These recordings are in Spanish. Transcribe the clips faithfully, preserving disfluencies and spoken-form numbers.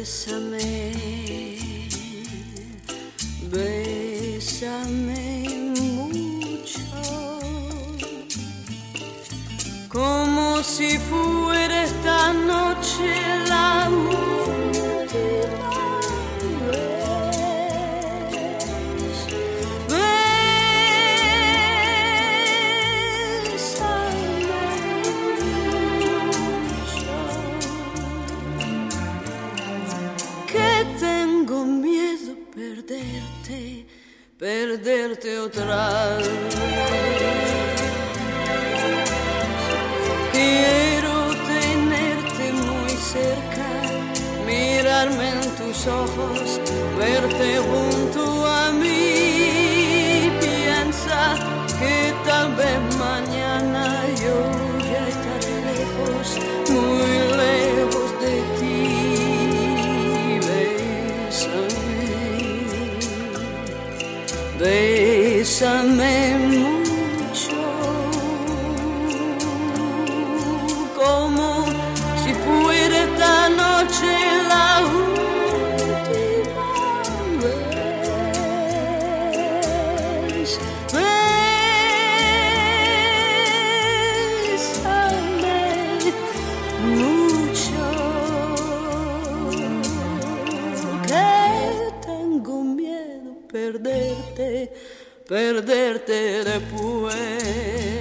Bésame mucho, como si fuera esta noche la última vez. Bésame mucho, que tengo miedo perderte, perderte otra vez. Quiero tenerte muy cerca, mirarme en tus ojos, verte junto a mí. Piensa que tal vez mañana yo ya estaré lejos, muy lejos de ti. Bésame mucho, como si fuera esta noche la última vez. Bésame mucho, que tengo miedo perderte, perderte después.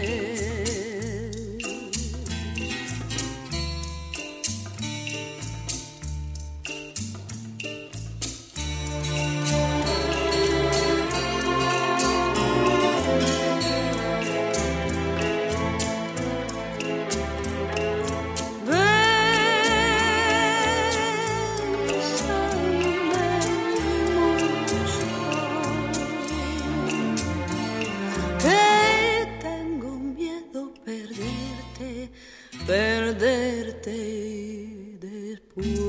Perderte después.